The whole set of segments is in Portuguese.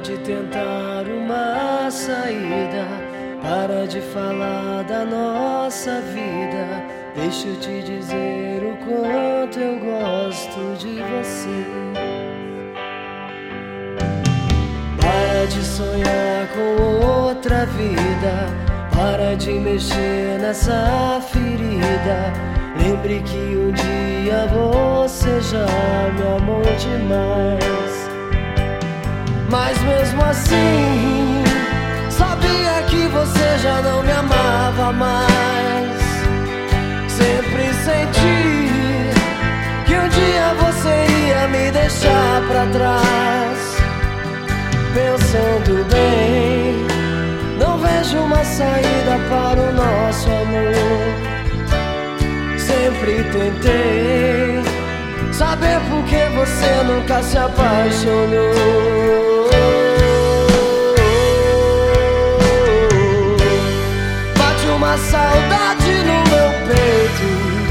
de tentar uma saída. Para de falar da nossa vida. Deixa eu te dizer o quanto eu gosto de você. Para de sonhar com outra vida. Para de mexer nessa ferida. Lembre que um dia você já me amou demais. Mas mesmo assim, sabia que você já não me amava mais. Sempre senti que um dia você ia me deixar pra trás. Pensando bem, não vejo uma saída para o nosso amor. Sempre tentei saber por que você nunca se apaixonou. Bate uma saudade no meu peito.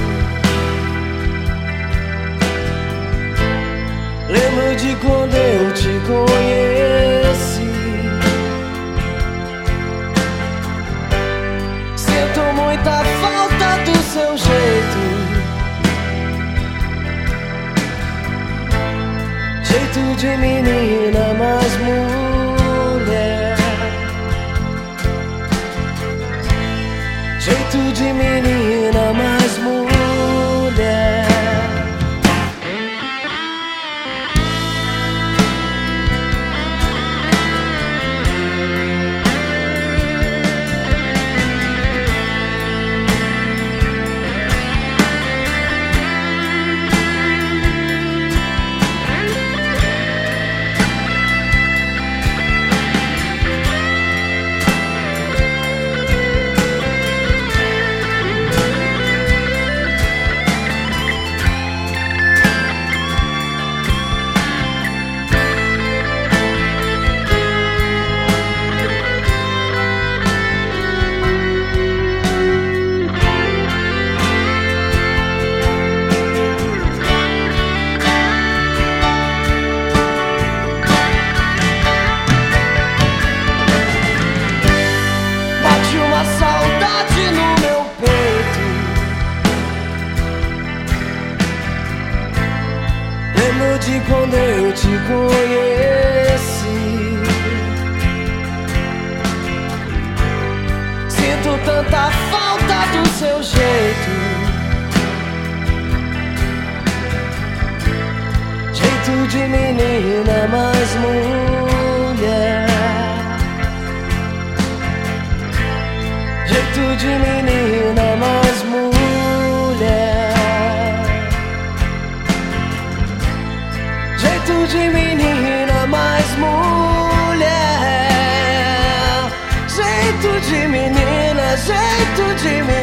Lembro de quando eu te conheci. Sinto muita falta do seu jeito. Jeito de menina, mas mulher. Jeito de menina, mas mulher. Lembro de quando eu te conheci. Sinto tanta falta do seu jeito. Jeito de menina, mas mulher. Jeito de menina, mas mulher. Jeito de menina, mais mulher. Jeito de menina, jeito de menina.